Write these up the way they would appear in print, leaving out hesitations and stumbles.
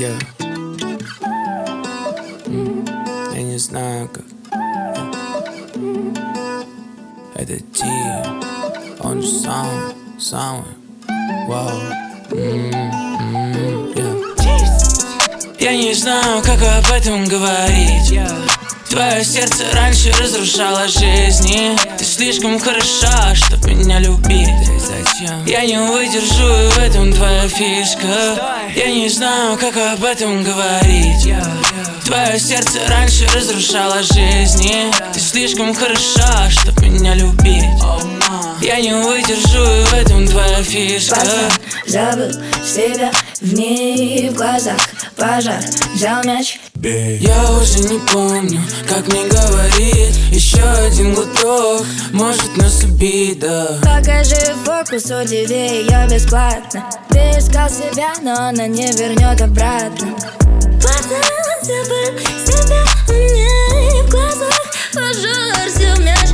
Я не знаю, как это Ти, он же самый, вау. Я не знаю, как об этом говорить. Твое сердце раньше разрушало жизни. Ты слишком хороша, чтоб меня любить. Зачем? Я не выдержу, и в этом твоя фишка. Я не знаю, как об этом говорить. Твое сердце раньше разрушало жизни. Ты слишком хороша, чтоб меня любить. Я не выдержу, и в этом твоя фишка. Забыл себя в ней, в глазах пожар, взял мяч. Я уже не помню, как мне говорить. Еще один глоток может нас убить, да. Покажи фокус, удиви ее бесплатно. Ты искал себя, но она не вернет обратно. Пацан, забыл себя в ней, в глазах пожар, взял мяч.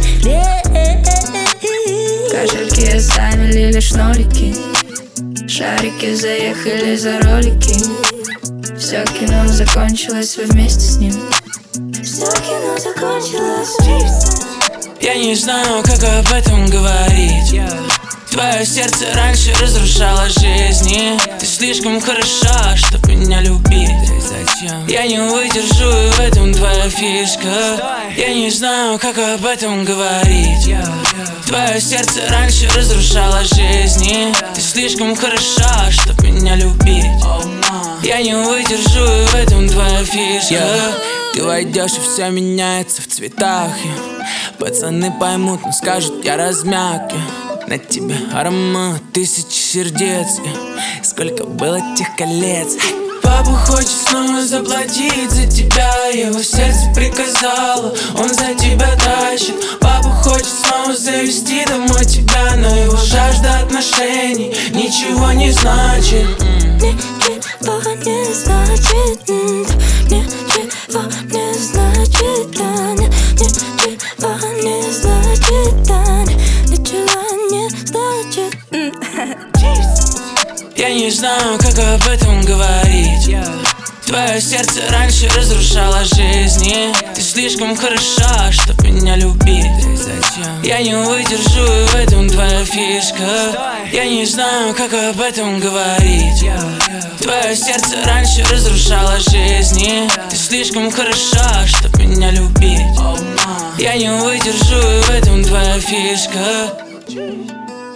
Кошельки оставили лишь нолики, шарики заехали за ролики. Все кино закончилось, вы вместе с ним. Все кино закончилось. Я не знаю, как об этом говорить. Твое сердце раньше разрушало жизни. Ты слишком хороша, чтоб меня любить. Зачем? Я не выдержу, и в этом твоя фишка. Я не знаю, как об этом говорить. Твое сердце раньше разрушало жизни. Ты слишком хороша, чтоб меня любить. Я не выдержу, и в этом твоя фишка. Ты войдешь, и все меняется в цветах. Пацаны поймут, но скажут, я размяк. На тебе аромат тысячи сердец. Сколько было тех колец. Папа хочет снова заплатить за тебя. Его сердце приказало, он за тебя тащит. Папа хочет снова завести домой тебя, но его жажда отношений ничего не значит. Ничего не значит, ничего не значит, Таня. Ничего не значит, Таня. Ничего не значит. Я не знаю, как об этом говорить. Твое сердце раньше разрушало жизни. Ты слишком хороша, чтоб меня любить. Зачем? Я не выдержу, и в этом твоя фишка. Я не знаю, как об этом говорить. Твое сердце раньше разрушало жизни. Ты слишком хороша, чтоб меня любить. Я не выдержу, и в этом твоя фишка.